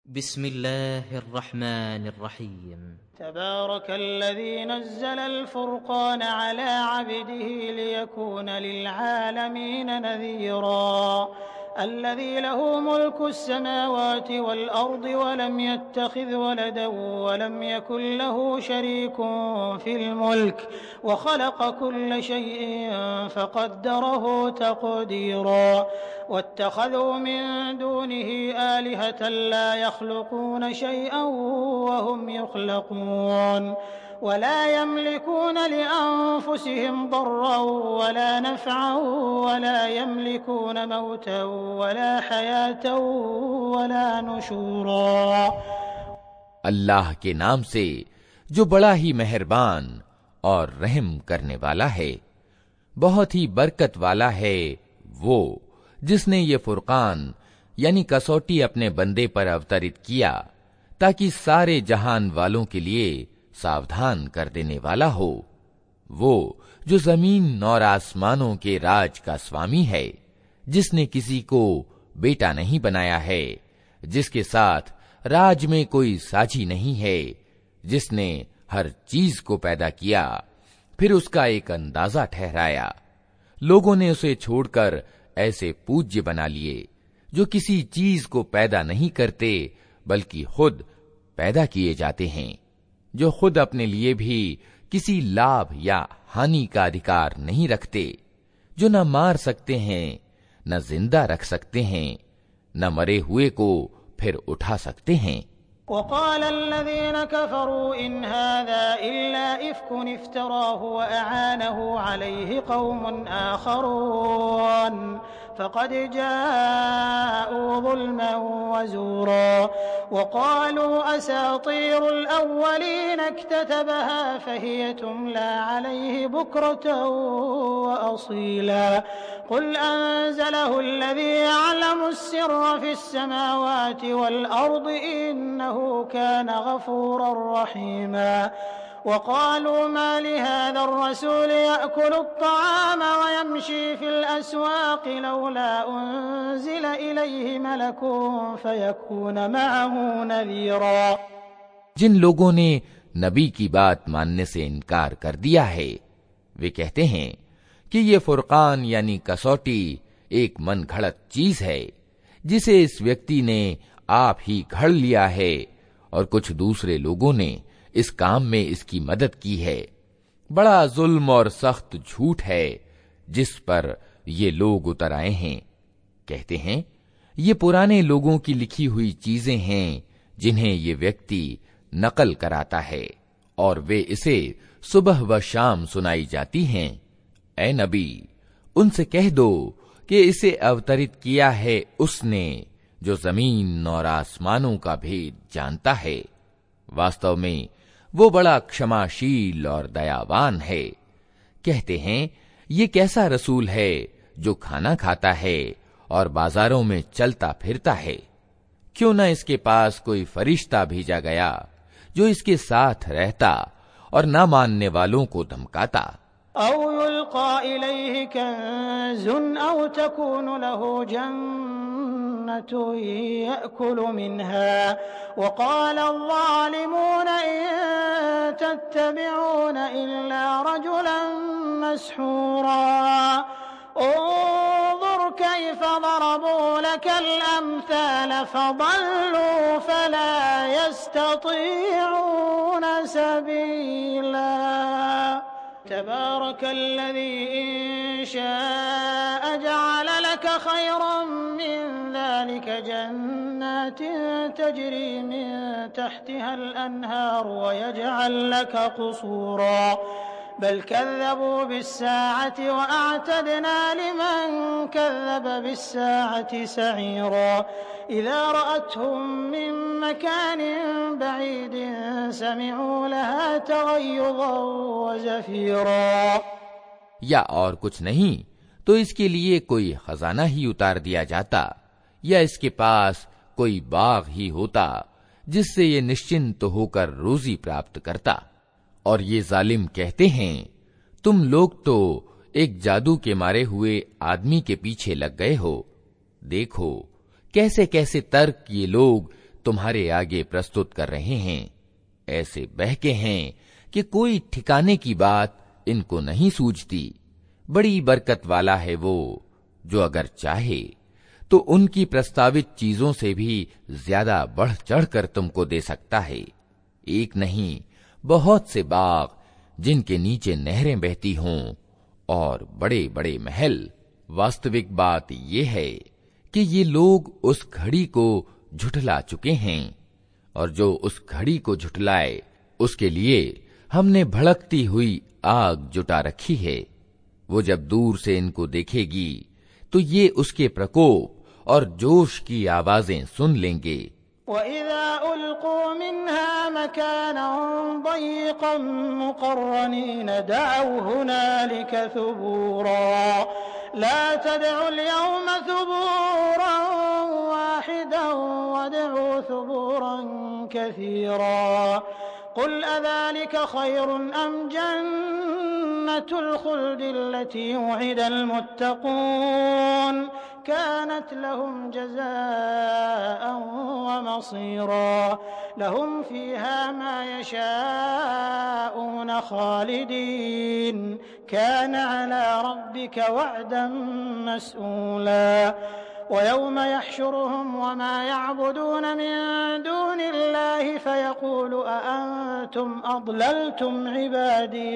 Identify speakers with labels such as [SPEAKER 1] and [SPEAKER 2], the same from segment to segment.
[SPEAKER 1] बिस्मिल्लाहिर्रहमानिर्रहीम।
[SPEAKER 2] तबारकल्लज़ी नज़्ज़लल फ़ुरक़ान अला अब्दिही लियकून लिलआलमीन नज़ीरा अल्लज़ी लहू मुल्कुस समावाति वल अर्दि वलम यत्तख़िज़ वलदन वलम यकुन लहू शरीकुन फ़िल मुल्क वख़लक़ कुल्ल शैइन फ़क़द्दरहू तक़दीरा वत्तख़ज़ू मिन दूनिही आलिहतन ला यख़्लुक़ून शैअन वहुम युख़्लक़ून वला यमलिकून लिअन्फुसिहिम दर्रन वला नफ़अन वला यमलिकून मौतन वला हयातन वला नुशूरा।
[SPEAKER 3] अल्लाह के नाम से जो बड़ा ही मेहरबान और रहम करने वाला है, बहुत ही बरकत वाला है, वो जिसने ये फुरकान यानी कसौटी अपने बंदे पर अवतरित किया ताकि सारे जहान वालों के लिए सावधान कर देने वाला हो। वो जो जमीन और आसमानों के राज का स्वामी है, जिसने किसी को बेटा नहीं बनाया है, जिसके साथ राज में कोई साझी नहीं है, जिसने हर चीज को पैदा किया फिर उसका एक अंदाजा ठहराया। लोगों ने उसे छोड़कर ऐसे पूज्य बना लिए जो किसी चीज को पैदा नहीं करते बल्कि खुद पैदा किए जाते हैं, जो खुद अपने लिए भी किसी लाभ या हानि का अधिकार नहीं रखते, जो न मार सकते हैं न जिंदा रख सकते हैं, न मरे हुए को फिर उठा सकते हैं।
[SPEAKER 2] वक़ालल्लज़ीन कफ़रू इन हाज़ा इल्ला इफ़्कुन इफ़्तराहु व अआनहु अलैहि क़ौमुन आख़रून फ़क़द जाअू ज़ुल्मन व ज़ूरा वक़ालू असातीरुल अव्वलीन इक्ततबहा फ़हिय तुमला अलैहि बुक्रतन व असीला क़ुल अंज़लहु अल्लज़ी यअलमुस सिर्र फ़िस समावाति वल अर्दि इन्नहु कान गफ़ूरर रहीमा वक़ालू मा लिहाज़ा अर्रसूल यअकुलु अत्तआम व यमशी फ़िल अस्वाक़ लौला उन्ज़िल इलैहि मलकुन फ़यकून मअहू नज़ीरा।
[SPEAKER 3] जिन लोगों ने नबी की बात मानने से इनकार कर दिया है, वे कहते हैं कि ये फुरकान यानी कसौटी एक मन घड़त चीज है जिसे इस व्यक्ति ने आप ही घड़ लिया है और कुछ दूसरे लोगों ने इस काम में इसकी मदद की है। बड़ा जुल्म और सख्त झूठ है जिस पर ये लोग उतर आए हैं। कहते हैं ये पुराने लोगों की लिखी हुई चीजें हैं जिन्हें ये व्यक्ति नकल कराता है और वे इसे सुबह व शाम सुनाई जाती हैं। ऐ नबी, उनसे कह दो कि इसे अवतरित किया है उसने जो जमीन और आसमानों का भेद जानता है। वास्तव में वो बड़ा क्षमाशील और दयावान है। कहते हैं ये कैसा रसूल है जो खाना खाता है और बाजारों में चलता फिरता है। क्यों न इसके पास कोई फरिश्ता भेजा गया जो इसके साथ रहता और न मानने वालों को धमकाता।
[SPEAKER 2] औ युल्क़ा इलैहि कंज़ुन औ तकूनु लहू जन्नतुन यअकुलु मिन्हा वक़ाल अज़्ज़ालिमून इन तत्तबिऊन इल्ला रजुलन मस्हूरा उन्ज़ुर कैफ़ ज़रबू लकल अम्साल फ़ज़ल्लू फ़ला यस्ततीऊन सबीला। तबारकल्लज़ी इन शाअ जअल लक खैरन मिन ज़ालिक जन्नातिन तजरी मिन तहतिहल अन्हार व यजअल लक क़ुसूरा बल कज़्ज़बू बिस्साअति व अअतदना लिमन कज़्ज़ब बिस्साअति सईरा इज़ा रअतहुम मिन मकानिन बईदिन समिअू लहा तग़य्युज़न व ज़फ़ीरा।
[SPEAKER 3] या और कुछ नहीं तो इसके लिए कोई खजाना ही उतार दिया जाता या इसके पास कोई बाग ही होता जिससे ये निश्चिंत होकर रोजी प्राप्त करता। और ये जालिम कहते हैं तुम लोग तो एक जादू के मारे हुए आदमी के पीछे लग गए हो। देखो कैसे कैसे तर्क ये लोग तुम्हारे आगे प्रस्तुत कर रहे हैं ऐसे बहके हैं कि कोई ठिकाने की बात इनको नहीं सूझती। बड़ी बरकत वाला है वो जो अगर चाहे तो उनकी प्रस्तावित चीजों से भी ज्यादा बढ़ चढ़कर तुमको दे सकता है। एक नहीं बहुत से बाग जिनके नीचे नहरें बहती हों और बड़े बड़े महल। वास्तविक बात ये है कि ये लोग उस घड़ी को झुठला चुके हैं, और जो उस घड़ी को झुठलाए उसके लिए हमने भड़कती हुई आग जुटा रखी है। वो जब दूर से इनको देखेगी तो ये उसके प्रकोप और जोश की आवाजें सुन लेंगे।
[SPEAKER 2] वइज़ा उल्क़ू मिन्हा मकानन दय्यक़न मुक़र्रनीन दअव हुनालिक सुबूरा ला तदउल यौम सुबूरन वाहिदन वदउ सुबूरन कसीरा क़ुल अज़ालिक खैरुन अम जन्नतुल ख़ुल्दि अल्लती वुഇदल मुत्तक़ून कानत लहुम जज़ाअन व मसीरा लहुम फ़ीहा मा यशाऊन खालिदीन कान अला रब्बिक वअदन मस्ऊला वयौम यहशुरुहुम वमा यअबुदून मिन दूनिल्लाहि फयक़ूलु अअंतुम अضलल्तुम इबादी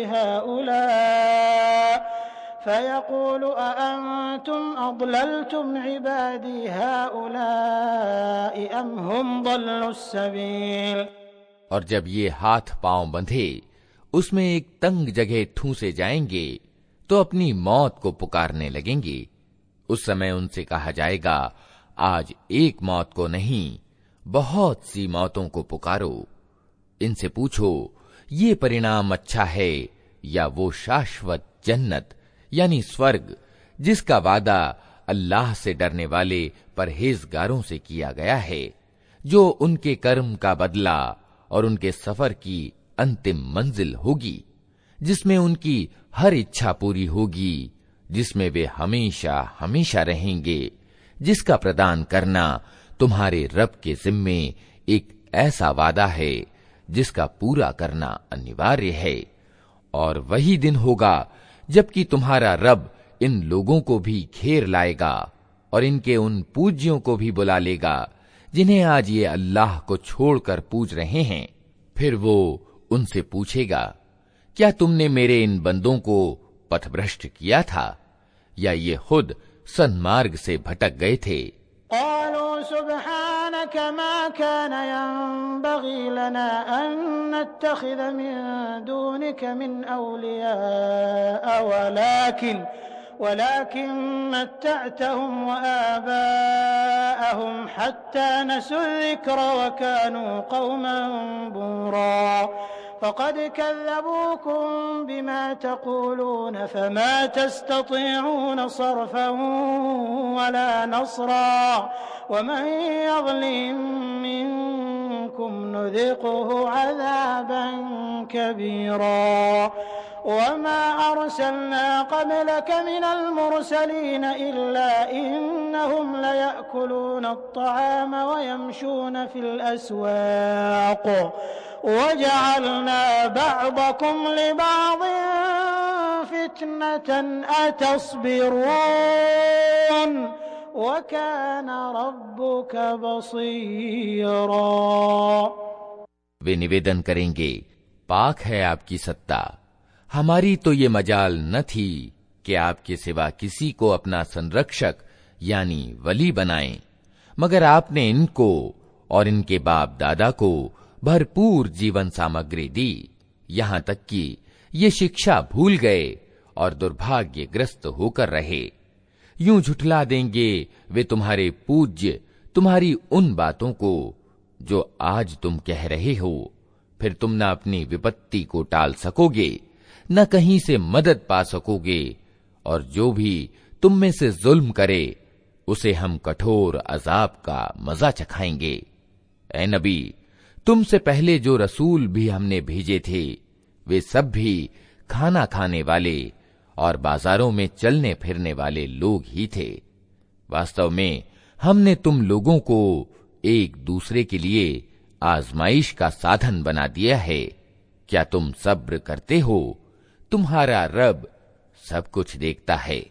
[SPEAKER 2] हाउलाइ अम हुम ضلوا السبيل।
[SPEAKER 3] और जब ये हाथ पांव बंधे उसमें एक तंग जगह ठूंसे जाएंगे तो अपनी मौत को पुकारने लगेंगे। उस समय उनसे कहा जाएगा, आज एक मौत को नहीं बहुत सी मौतों को पुकारो। इनसे पूछो, ये परिणाम अच्छा है या वो शाश्वत जन्नत यानी स्वर्ग जिसका वादा अल्लाह से डरने वाले परहेजगारों से किया गया है, जो उनके कर्म का बदला और उनके सफर की अंतिम मंजिल होगी, जिसमें उनकी हर इच्छा पूरी होगी, जिसमें वे हमेशा हमेशा रहेंगे, जिसका प्रदान करना तुम्हारे रब के जिम्मे एक ऐसा वादा है जिसका पूरा करना अनिवार्य है। और वही दिन होगा जबकि तुम्हारा रब इन लोगों को भी घेर लाएगा और इनके उन पूज्यों को भी बुला लेगा जिन्हें आज ये अल्लाह को छोड़कर पूज रहे हैं। फिर वो उनसे पूछेगा, क्या तुमने मेरे इन बंदों को पथभ्रष्ट किया था या ये खुद सन्मार्ग से भटक गए थे?
[SPEAKER 2] क़ालू सुब्हानक मा कान यंबग़ी लना अन नत्तख़िज़ मिन दूनिक मिन औलिया वलाकिन मत्तअतहुम व आबाअहुम हत्ता नसू ज़िक्र व कानू क़ौमन बूरा फ़क़द कज़्ज़बूकुम बिमा तक़ूलून फ़मा तस्ततीऊन सर्फ़न वला नस्रा वमन यज़लिम मिनकुम नुज़िक़हु अज़ाबन कबीरा वमा अर्सलना क़ब्लक मिनल मुरसलीन इल्ला इन्नहुम लयअकुलून अत्तआम व यमशून फिल अस्वाक़ वजअलना बअदकुम लिबअदिन फितनतन अतस्बिरून वकान रब्बुक बसीरा।
[SPEAKER 3] वे निवेदन करेंगे, पाक है आपकी सत्ता, हमारी तो ये मजाल न थी कि आपके सिवा किसी को अपना संरक्षक यानी वली बनाएं, मगर आपने इनको और इनके बाप दादा को भरपूर जीवन सामग्री दी, यहां तक कि ये शिक्षा भूल गए और दुर्भाग्यग्रस्त होकर रहे। यूं झुठला देंगे वे तुम्हारे पूज्य तुम्हारी उन बातों को जो आज तुम कह रहे हो, फिर तुम न अपनी विपत्ति को टाल सकोगे न कहीं से मदद पा सकोगे, और जो भी तुम में से जुल्म करे उसे हम कठोर अजाब का मजा चखाएंगे। ऐ नबी, तुमसे पहले जो रसूल भी हमने भेजे थे वे सब भी खाना खाने वाले और बाजारों में चलने फिरने वाले लोग ही थे। वास्तव में हमने तुम लोगों को एक दूसरे के लिए आजमाइश का साधन बना दिया है। क्या तुम सब्र करते हो? तुम्हारा रब सब कुछ देखता है।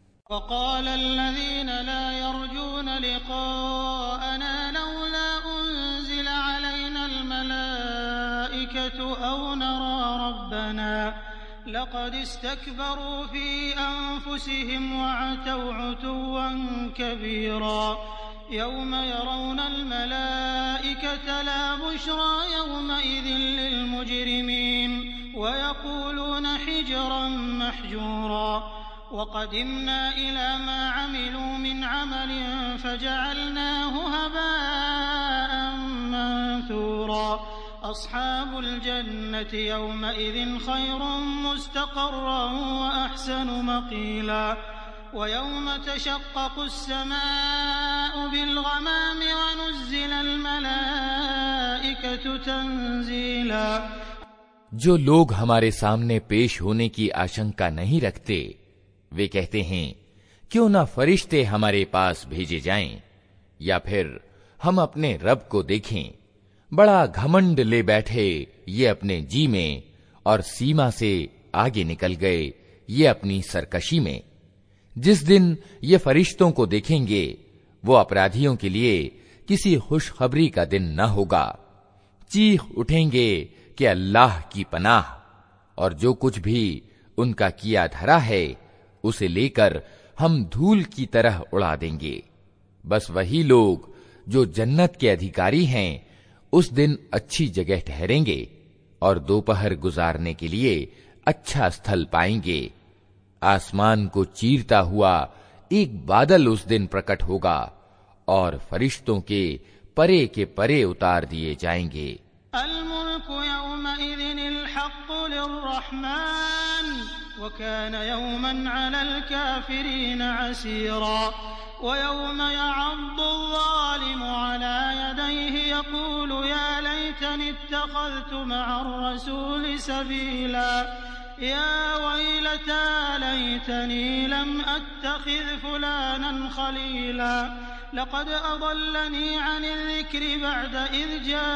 [SPEAKER 2] लक़द इस्तकबरू फ़ी अन्फुसिहिम वअतौ उतुव्वन कबीरा यौम यरौनल मलाइकत ला बुश्रा यौमइज़िन लिलमुजरिमीन वयक़ूलून हिज्रन महजूरा वक़दिमना इला मा अमिलू मिन अमलिन फजअलनाहु हबाअन मंसूरा अस्हाबुल जन्नति यौमइज़िन खैरुम मुस्तक़र्रन व अहसनु मक़ीला वयौम तशक़्क़क़ुस समाअु बिलग़मामि व नुज़्ज़िलल मलाइकतु तंज़ीला।
[SPEAKER 3] जो लोग हमारे सामने पेश होने की आशंका नहीं रखते, वे कहते हैं क्यों ना फरिश्ते हमारे पास भेजे जाएं, या फिर हम अपने रब को देखें। बड़ा घमंड ले बैठे ये अपने जी में, और सीमा से आगे निकल गए ये अपनी सरकशी में। जिस दिन ये फरिश्तों को देखेंगे वो अपराधियों के लिए किसी खुशखबरी का दिन न होगा। चीख उठेंगे कि अल्लाह की पनाह, और जो कुछ भी उनका किया धरा है उसे लेकर हम धूल की तरह उड़ा देंगे। बस वही लोग जो जन्नत के अधिकारी हैं उस दिन अच्छी जगह ठहरेंगे और दोपहर गुजारने के लिए अच्छा स्थल पाएंगे। आसमान को चीरता हुआ एक बादल उस दिन प्रकट होगा और फरिश्तों के के परे उतार दिए जाएंगे।
[SPEAKER 2] अल-मुल्कु यौमइज़िनिल हक़्क़ु लिर्रहमान व कान यौमन अलल काफिरीन असीरा व यौम यअद्दुज़्ज़ालिमु अला यदैहि यक़ूलु या लैतनी इत्तख़ज़्तु मअर रसूलि सबीला या वैलता लैतनी लम अत्तखिज़ फुलानन खलीला लक़द अضल्लनी अनिल ज़िक्रि बअद इज़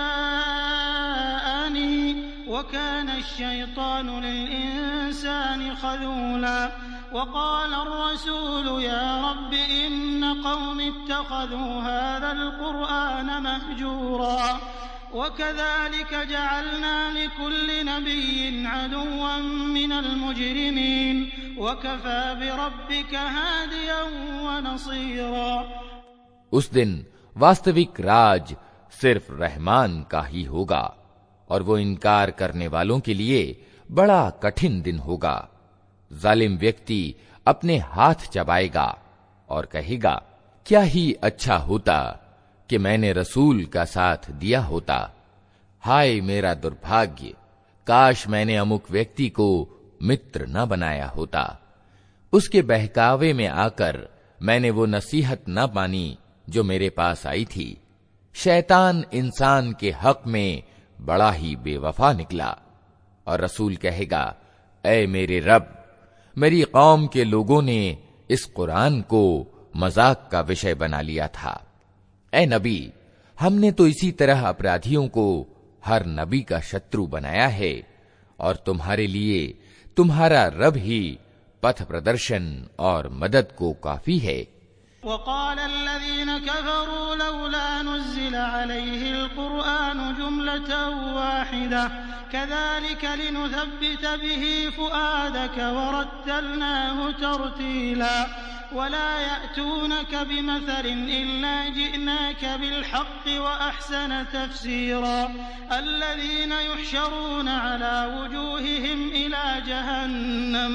[SPEAKER 2] जाअनी व कान अश-शैतानु लिल-इंसानि ख़ज़ूला वक़ाल अर्रसूलु या रब्बि इन्न क़ौमि इत्तख़ज़ू हाज़ल क़ुरआन महजूरा वकज़ालिक जअलना लिकुल्लि नबिय्यिन अदुव्वन मिनल मुजरिमीन वकफ़ा बिरब्बिका हादियन व नसीरा।
[SPEAKER 3] उस दिन वास्तविक राज सिर्फ रहमान का ही होगा और वो इनकार करने वालों के लिए बड़ा कठिन दिन होगा। जालिम व्यक्ति अपने हाथ चबाएगा और कहेगा क्या ही अच्छा होता कि मैंने रसूल का साथ दिया होता। हाय मेरा दुर्भाग्य, काश मैंने अमुक व्यक्ति को मित्र न बनाया होता। उसके बहकावे में आकर मैंने वो नसीहत न मानी जो मेरे पास आई थी। शैतान इंसान के हक में बड़ा ही बेवफा निकला। और रसूल कहेगा ऐ मेरे रब, मेरी कौम के लोगों ने इस कुरान को मजाक का विषय बना लिया था। ऐ नबी, हमने तो इसी तरह अपराधियों को हर नबी का शत्रु बनाया है और तुम्हारे लिए तुम्हारा रब ही पथ प्रदर्शन और मदद को काफी है।
[SPEAKER 2] वक़ाल अल्लज़ीन कफ़रू लौला नुज़्ज़िला अलैहिल क़ुरआनु जुमलतन वाहिदा कज़ालिक लिनुथब्बित बिही फ़ुआदक वरत्तलनाहु तरतीला वला यअतूनक बिमथलिन इल्ला जिअनाक बिलहक़्क़ि व अहसन तफ़सीरा अल्लज़ीन युहशरून अला वुजूहिहिम इला जहन्नम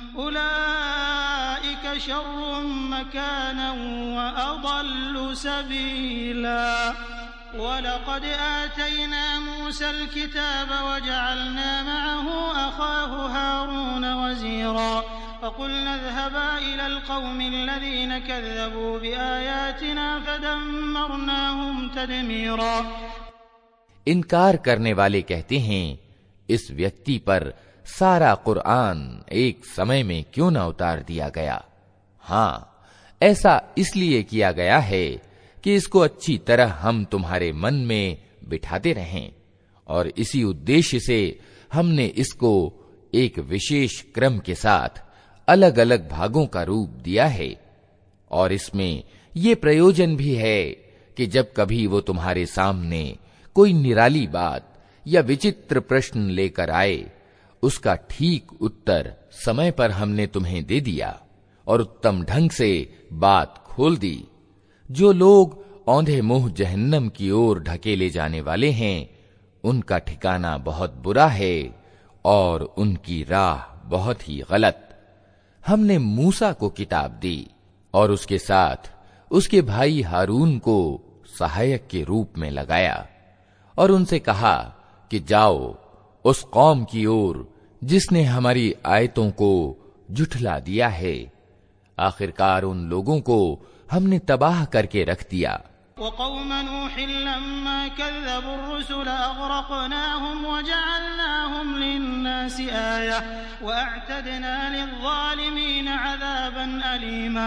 [SPEAKER 2] उलाइक शर्रुम मकानन व अضल्लु सबीला वलक़द आतैना मूसल किताब वजअलना मअहु अख़ाहु हारून वज़ीरा फ़क़ुलना इज़हबा इलल क़ौमिल्लज़ीन कज़्ज़बू बिआयातिना फ़दम्मरनाहुम तदमीरा।
[SPEAKER 3] इनकार करने वाले कहते हैं इस व्यक्ति पर सारा कुरान एक समय में क्यों न उतार दिया गया। हाँ, ऐसा इसलिए किया गया है कि इसको अच्छी तरह हम तुम्हारे मन में बिठाते रहें, और इसी उद्देश्य से हमने इसको एक विशेष क्रम के साथ अलग अलग भागों का रूप दिया है। और इसमें ये प्रयोजन भी है कि जब कभी वो तुम्हारे सामने कोई निराली बात या विचित्र प्रश्न लेकर आए, उसका ठीक उत्तर समय पर हमने तुम्हें दे दिया और उत्तम ढंग से बात खोल दी। जो लोग औंधे मुंह जहन्नम की ओर ढकेले जाने वाले हैं, उनका ठिकाना बहुत बुरा है और उनकी राह बहुत ही गलत। हमने मूसा को किताब दी और उसके साथ उसके भाई हारून को सहायक के रूप में लगाया और उनसे कहा कि जाओ उस कौम की ओर जिसने हमारी आयतों को झुठला दिया है। आखिरकार उन लोगों को हमने तबाह करके रख दिया।
[SPEAKER 2] वक़ौम नूहिन लम्मा कज़्ज़बु अर्रुसुल अग़रक़नाहुम वजअलनाहुम लिन्नासि आया वअअतदना लिज़्ज़ालिमीन अज़ाबन अलीमा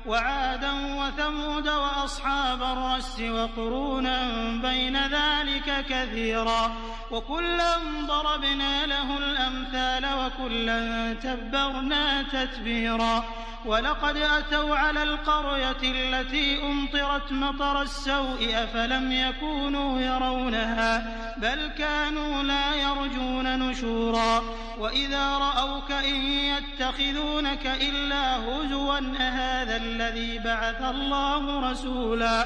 [SPEAKER 2] वआदन वथमूद वअस्हाब अर्रस्स वक़ुरूनन बैन ज़ालिका कसीरा वकुल्लन ضربنا له الأمثال وكلا تبرنا تتبيرا ولقد أتوا على القرية التي أمطرت مطر السوء أفلم يكونوا يرونها بل كانوا لا يرجون نشورا وإذا رأوك إن يتخذونك إلا هزوا أهذا الذي بعث الله رسولا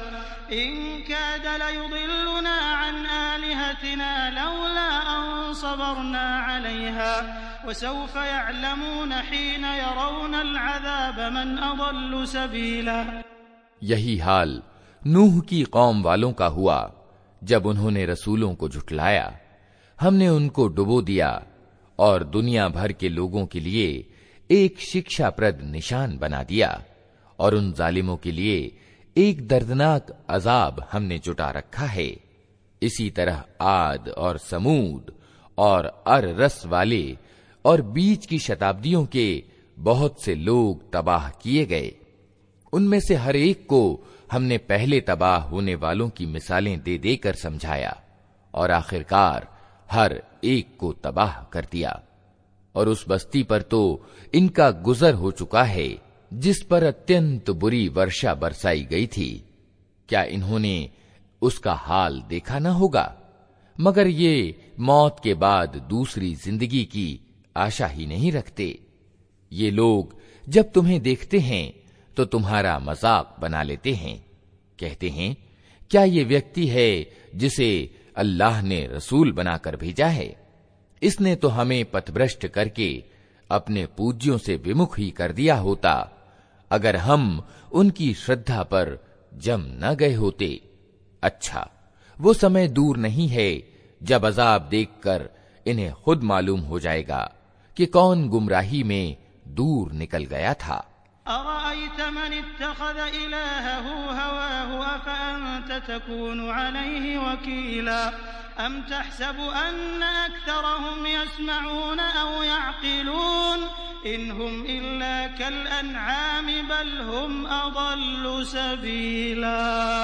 [SPEAKER 2] إن كاد ليضلنا عن آلهتنا لولا أن صبرنا عليها وسوف يعلمون حين يرون العذاب من أضل سبيلا।
[SPEAKER 3] यही हाल नूह की कौम वालों का हुआ। जब उन्होंने रसूलों को झुठलाया, हमने उनको डुबो दिया और दुनिया भर के लोगों के लिए एक शिक्षाप्रद निशान बना दिया, और उन जालिमों के लिए एक दर्दनाक अजाब हमने जुटा रखा है। इसी तरह आद और समूद और अर-रस वाले और बीच की शताब्दियों के बहुत से लोग तबाह किए गए। उनमें से हर एक को हमने पहले तबाह होने वालों की मिसालें दे देकर समझाया और आखिरकार हर एक को तबाह कर दिया। और उस बस्ती पर तो इनका गुजर हो चुका है जिस पर अत्यंत बुरी वर्षा बरसाई गई थी। क्या इन्होंने उसका हाल देखा न होगा? मगर ये मौत के बाद दूसरी जिंदगी की आशा ही नहीं रखते। ये लोग जब तुम्हें देखते हैं तो तुम्हारा मजाक बना लेते हैं। कहते हैं, क्या ये व्यक्ति है जिसे अल्लाह ने रसूल बनाकर भेजा है? इसने तो हमें पथभ्रष्ट करके अपने पूज्यों से विमुख ही कर दिया होता, अगर हम उनकी श्रद्धा पर जम न गए होते। अच्छा, वो समय दूर नहीं है जब अजाब देखकर इन्हें खुद मालूम हो जाएगा कि कौन गुमराही में दूर निकल गया था।
[SPEAKER 2] अरअयत मन इत्तखज़ इलाहहु हवाहु अफअन्त तकूनु अलैहि वकीला अम तहसबु अन्न अक्तरहुम यस्मऊन औ यअक़िलून इनहुम इल्ला कल अन्आम बल हुम अضल्लु सबीला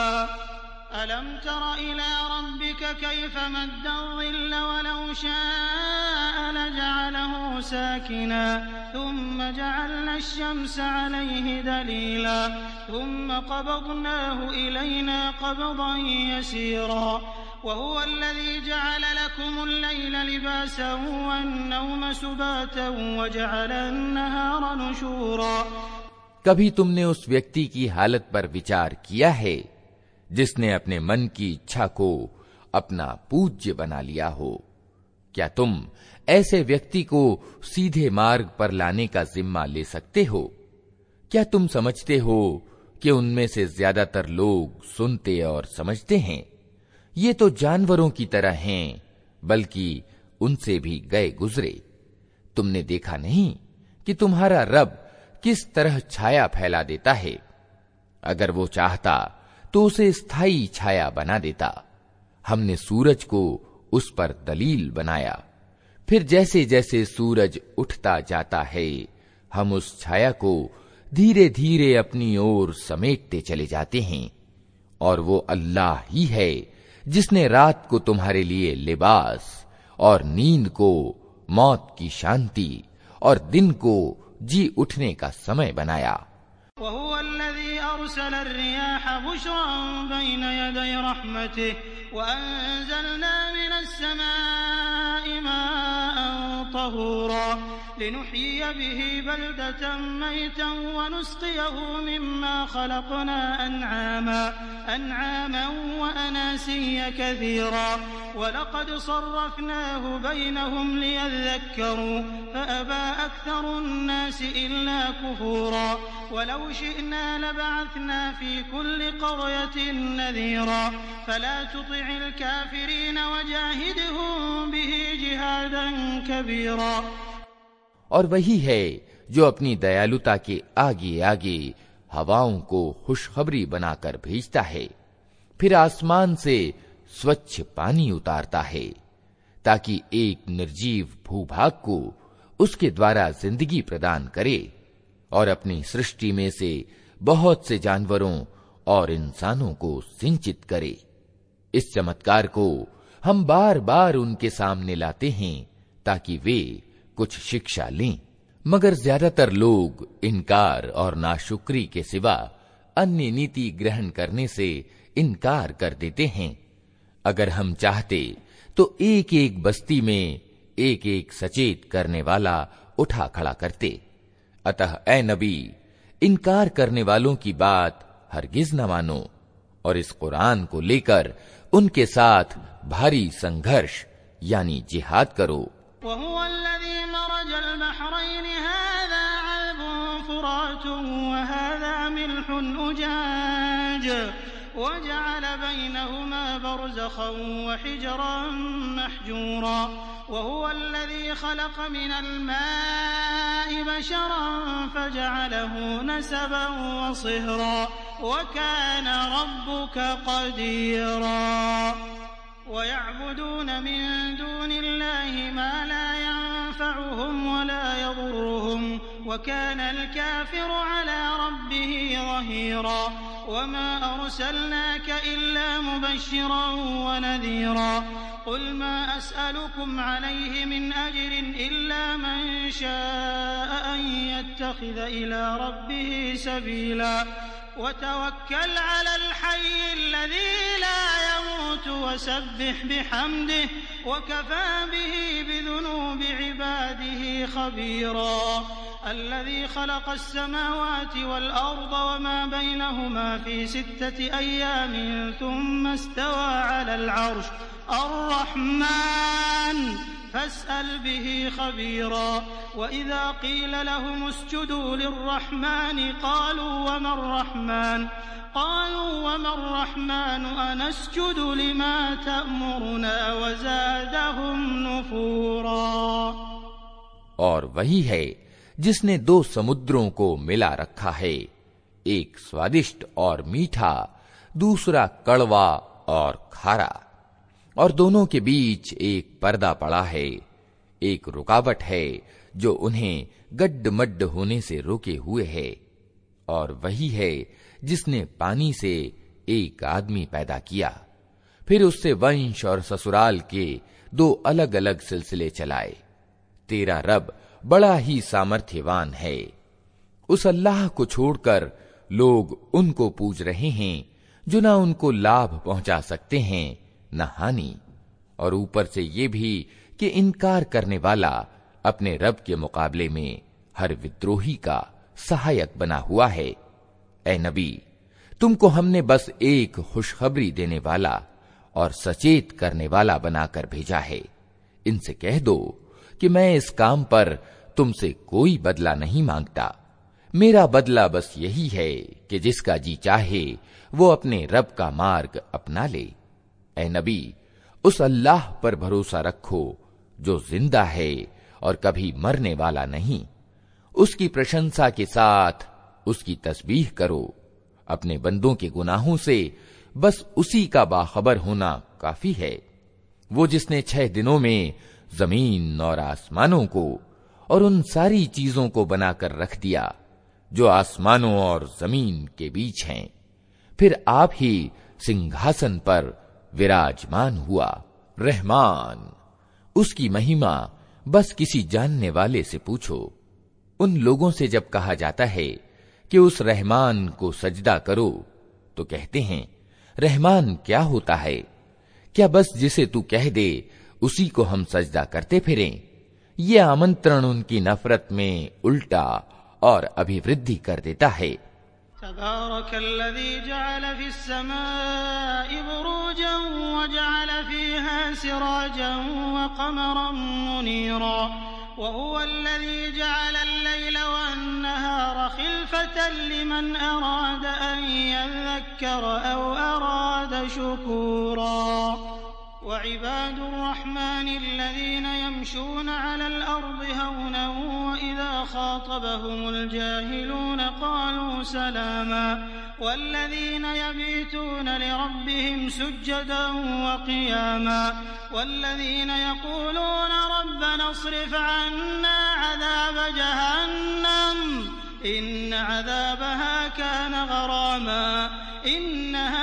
[SPEAKER 2] अलम तर इला रब्बिक कैफ मद्द ज़िल्ल वलौ शाअ लजअलहु साकिना थुम्म जअलना अश-शम्स अलैहि दलीला थुम्म क़बضनाहु इलैना क़ब्ضन यसीरा वहुव अल्लज़ी जअल लकुमुल लैला लिबासन वन्नौम सुबातन वजअल अन्नहार नुशूरा।
[SPEAKER 3] कभी तुमने उस व्यक्ति की हालत पर विचार किया है जिसने अपने मन की इच्छा को अपना पूज्य बना लिया हो? क्या तुम ऐसे व्यक्ति को सीधे मार्ग पर लाने का जिम्मा ले सकते हो? क्या तुम समझते हो कि उनमें से ज्यादातर लोग सुनते और समझते हैं? ये तो जानवरों की तरह हैं, बल्कि उनसे भी गए गुजरे। तुमने देखा नहीं कि तुम्हारा रब किस तरह छाया फैला देता है? अगर वो चाहता तो उसे स्थायी छाया बना देता। हमने सूरज को उस पर दलील बनाया, फिर जैसे जैसे सूरज उठता जाता है हम उस छाया को धीरे धीरे अपनी ओर समेटते चले जाते हैं और वो अल्लाह ही है जिसने रात को तुम्हारे लिए लिबास और नींद को मौत की शांति और दिन को जी उठने का समय बनाया।
[SPEAKER 2] वलक़द सर्रफ़नाहु बैनहुम लियज़्ज़क्करू फ़अबा अक्सरुन्नास इल्ला कुफ़ूरा वलौ शिअना लबअथना फ़ी कुल्लि क़रयतिन नज़ीरा फ़ला तुति'ल काफ़िरीन वजाहिदहुम बिही जिहादन कबीरा।
[SPEAKER 3] और वही है जो अपनी दयालुता के आगे आगे हवाओं को खुशखबरी बनाकर भेजता है, फिर आसमान से स्वच्छ पानी उतारता है ताकि एक निर्जीव भूभाग को उसके द्वारा जिंदगी प्रदान करे और अपनी सृष्टि में से बहुत से जानवरों और इंसानों को सिंचित करे। इस चमत्कार को हम बार बार उनके सामने लाते हैं ताकि वे कुछ शिक्षा लें, मगर ज्यादातर लोग इनकार और नाशुक्री के सिवा अन्य नीति ग्रहण करने से इनकार कर देते हैं। अगर हम चाहते तो एक एक बस्ती में एक एक सचेत करने वाला उठा खड़ा करते। अतः ऐ नबी, इनकार करने वालों की बात हरगिज न मानो और इस कुरान को लेकर उनके साथ भारी संघर्ष यानी जिहाद करो।
[SPEAKER 2] वजअल बैनहुमा बरज़खन वहिजरन महजूरा वहुवल्लज़ी खलक़ मिनल माइ बशरन फजअलहु नसबन वसिहरा वकान रब्बुक क़दीरा। वयअबुदून मिन दूनिल्लाहि मा ला यंफ़उहुम वला यदुर्रुहुम वकानल काफ़िरु अला रब्बिही ज़हीरा। वमा अरसलनाक इल्ला मुबश्शिरन वनज़ीरा क़ुल मा अस्अलुकुम अलैहि मिन अज्रिन इल्ला मन शाअ अन यत्तखिज़ इला रब्बिही सबीला वतवक्कल अलल हय्यिल लज़ी ला यमूतु वसब्बिह बिहम्दिहि वकफ़ा बिही बिज़ुनूबि इबादिही खबीरा। الذي خلق السماوات والأرض وما بينهما في 6 أيام ثم استوى على العرش الرحمن فاسأل به خبيرا। وإذا قيل لهم اسجدوا للرحمن قالوا وما الرحمن أنسجد لما تأمرنا وزادهم نفورا।
[SPEAKER 3] और वही है जिसने 2 समुद्रों को मिला रखा है, एक स्वादिष्ट और मीठा, दूसरा कड़वा और खारा, और दोनों के बीच एक पर्दा पड़ा है, एक रुकावट है जो उन्हें गड्ढ-मड्ढ होने से रोके हुए है। और वही है जिसने पानी से एक आदमी पैदा किया, फिर उससे वंश और ससुराल के 2 अलग अलग सिलसिले चलाए। तेरा रब बड़ा ही सामर्थ्यवान है। उस अल्लाह को छोड़कर लोग उनको पूज रहे हैं जो न उनको लाभ पहुंचा सकते हैं न हानि, और ऊपर से ये भी कि इनकार करने वाला अपने रब के मुकाबले में हर विद्रोही का सहायक बना हुआ है। ऐ नबी, तुमको हमने बस एक खुशखबरी देने वाला और सचेत करने वाला बनाकर भेजा है। इनसे कह दो कि मैं इस काम पर तुमसे कोई बदला नहीं मांगता। मेरा बदला बस यही है कि जिसका जी चाहे वो अपने रब का मार्ग अपना ले। ऐ नबी, उस अल्लाह पर भरोसा रखो जो जिंदा है और कभी मरने वाला नहीं। उसकी प्रशंसा के साथ उसकी तस्बीह करो। अपने बंदों के गुनाहों से बस उसी का बाखबर होना काफी है। वो जिसने 6 दिनों में जमीन और आसमानों को और उन सारी चीजों को बनाकर रख दिया जो आसमानों और जमीन के बीच हैं, फिर आप ही सिंहासन पर विराजमान हुआ। रहमान, उसकी महिमा बस किसी जानने वाले से पूछो। उन लोगों से जब कहा जाता है कि उस रहमान को सजदा करो, तो कहते हैं, रहमान क्या होता है? क्या बस जिसे तू कह दे उसी को हम सजदा करते फिरें? ये आमंत्रण उनकी नफरत में उल्टा और अभिवृद्धि कर देता है।
[SPEAKER 2] तबारकल्लज़ी जअल फिस्समाइ बुरूजन व जअल फीहा सिराजन व क़मरन मुनीरा व हुवल्लज़ी जअलल लैला वन्नहारा खिल्फतन लिमन अराद अन यज़क्कर औ अराद शुकूरा व इबादुर रहमानिल्लज़ीन यमशून अलल अर्दि हौनन व इज़ा खातबहुमुल जाहिलून क़ालू सलामा वल्लज़ीन यबीतून लिरब्बिहिम सुज्जदन व क़ियामा वल्लज़ीन यक़ूलून रब्बना अस्रिफ अन्ना अज़ाब जहन्नम इन्न अज़ाबहा कान गरामा इन्नहा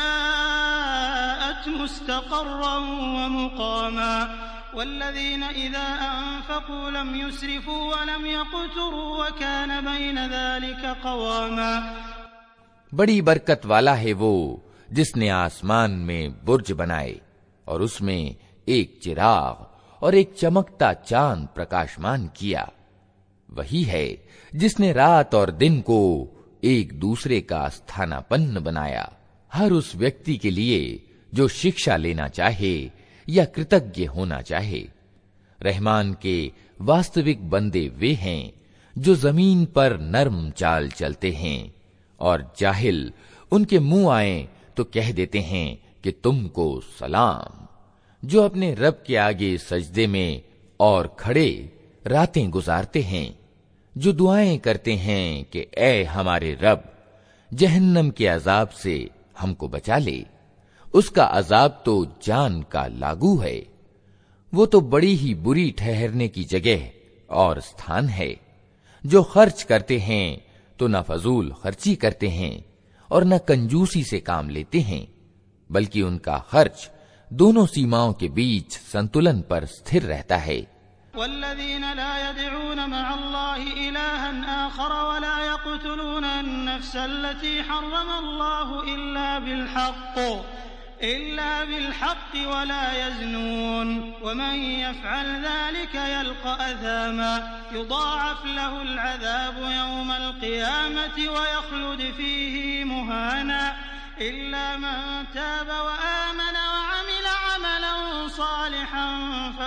[SPEAKER 2] साअत मुस्तक़र्रन व मुक़ामा वल्लज़ीन इज़ा अनफ़क़ू लम युस्रिफ़ू व लम यक़्तुरू व कान बैन ज़ालिक क़वामा।
[SPEAKER 3] बड़ी बरकत वाला है वो जिसने आसमान में बुर्ज बनाए और उसमें एक चिराग और एक चमकता चांद प्रकाशमान किया। वही है जिसने रात और दिन को एक दूसरे का स्थानापन्न बनाया। हर उस व्यक्ति के लिए जो शिक्षा लेना चाहे या कृतज्ञ होना चाहे। रहमान के वास्तविक बंदे वे हैं जो जमीन पर नर्म चाल चलते हैं और जाहिल उनके मुंह आए तो कह देते हैं कि तुमको सलाम, जो अपने रब के आगे सजदे में और खड़े रातें गुजारते हैं, जो दुआएं करते हैं कि ऐ हमारे रब, जहन्नम के अजाब से हमको बचा ले। उसका अजाब तो जान का लागू है। वो तो बड़ी ही बुरी ठहरने की जगह और स्थान है। जो खर्च करते हैं तो न फजूल खर्ची करते हैं और न कंजूसी से काम लेते हैं, बल्कि उनका खर्च दोनों सीमाओं के बीच संतुलन पर स्थिर रहता है।
[SPEAKER 2] वल्लज़ीन ला यदऊन मअल्लाहि इलाहन आखर व ला यक़्तुलून अन-नफ्स अल्लती हर्रमल्लाहु इल्ला बिल-हक़्क़ व ला यज़नून व मन यफ़अल ज़ालिक यल्क़ा अज़ामा युज़ाअफ़ लहुल अज़ाबु यौमल क़ियामति व यख़्लुद फ़ीही मुहाना इल्ला मन ताब व आमन व अमिल अमलन सालिहन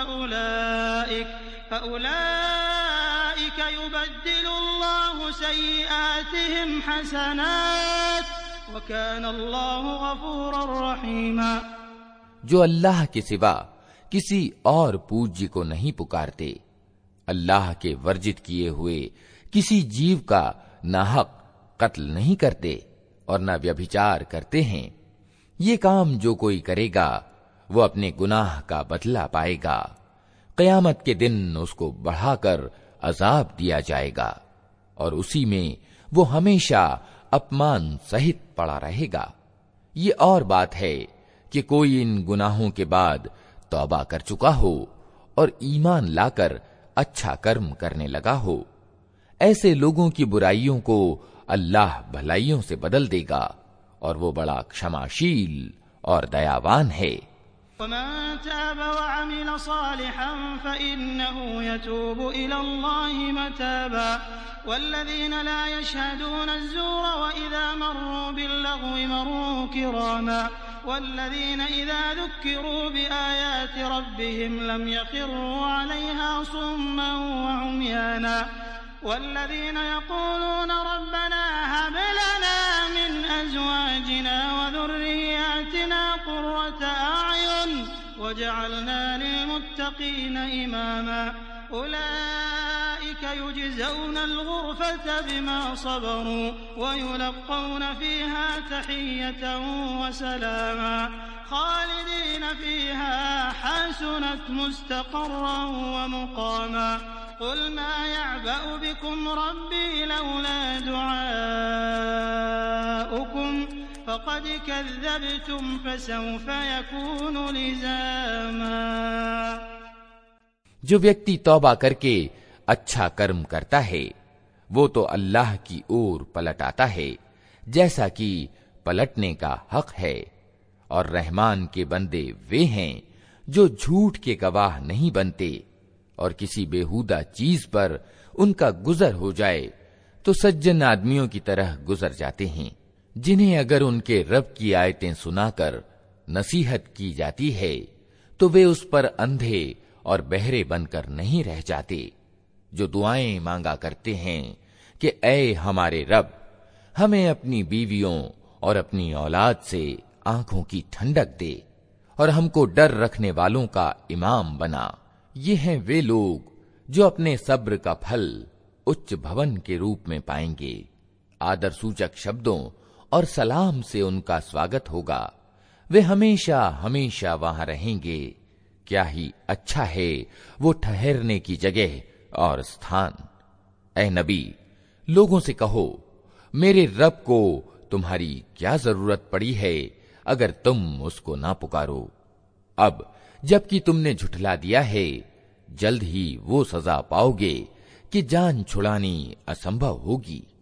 [SPEAKER 2] फ़उलाइक युबद्दिलुल्लाहु सय्यिआतिहिम हसनात व कान अल्लाहु गफूरर रहीमा।
[SPEAKER 3] जो अल्लाह के सिवा किसी और पूज्य को नहीं पुकारते, अल्लाह के वर्जित किए हुए किसी जीव का नाहक कत्ल नहीं करते और न व्यभिचार करते हैं, ये काम जो कोई करेगा वो अपने गुनाह का बदला पाएगा। क़यामत के दिन उसको बढ़ाकर अजाब दिया जाएगा और उसी में वो हमेशा अपमान सहित पड़ा रहेगा। ये और बात है कि कोई इन गुनाहों के बाद तौबा कर चुका हो और ईमान लाकर अच्छा कर्म करने लगा हो। ऐसे लोगों की बुराइयों को अल्लाह भलाइयों से बदल देगा और वो बड़ा क्षमाशील और दयावान है।
[SPEAKER 2] वमन ताब व अमिल सालिहन फइन्नहु यतूबु इलल्लाहि मताबा वल्लज़ीन ला यशहदून अज़्ज़ूर व इज़ा मर्रू बिल्लग़्वि मर्रू किरामा वल्लज़ीन इज़ा ज़ुक्किरू बिआयाति रब्बिहिम लम यख़िर्रू अलैहा सुम्मन व उम्याना वल्लज़ीन यक़ूलून रब्बना हब लना मिन अज़वाजिना व ज़ुर्रिय्यातिना क़ुर्रत अ'युन वजअलना लिलमुत्तक़ीन इमामा उलाइक युजज़ौना अल-ग़ुरफ़ता बिमा सबरू व युलक़्क़ौना फ़ीहा तहिय्यतन व सलामा ख़ालिदीन फ़ीहा हसुनत मुस्तक़र्रन व मुक़ामा क़ुल मा यअबअु बिकुम रब्बी लौला दुआउकुम फक़द कज़्ज़बतुम फसौफ़ यकूनु लिज़ामा।
[SPEAKER 3] जो व्यक्ति तौबा करके अच्छा कर्म करता है वो तो अल्लाह की ओर पलट आता है जैसा कि पलटने का हक है, और रहमान के बंदे वे हैं जो झूठ के गवाह नहीं बनते, और किसी बेहुदा चीज पर उनका गुजर हो जाए तो सज्जन आदमियों की तरह गुजर जाते हैं, जिन्हें अगर उनके रब की आयतें सुनाकर नसीहत की जाती है तो वे उस पर अंधे और बहरे बनकर नहीं रह जाते, जो दुआएं मांगा करते हैं कि ऐ हमारे रब, हमें अपनी बीवियों और अपनी औलाद से आंखों की ठंडक दे और हमको डर रखने वालों का इमाम बना। ये हैं वे लोग जो अपने सब्र का फल उच्च भवन के रूप में पाएंगे। आदर सूचक शब्दों और सलाम से उनका स्वागत होगा। वे हमेशा हमेशा वहां रहेंगे। क्या ही अच्छा है वो ठहरने की जगह और स्थान। ऐ नबी, लोगों से कहो, मेरे रब को तुम्हारी क्या जरूरत पड़ी है अगर तुम उसको ना पुकारो। अब जबकि तुमने झुठला दिया है, जल्द ही वो सजा पाओगे कि जान छुड़ानी असंभव होगी।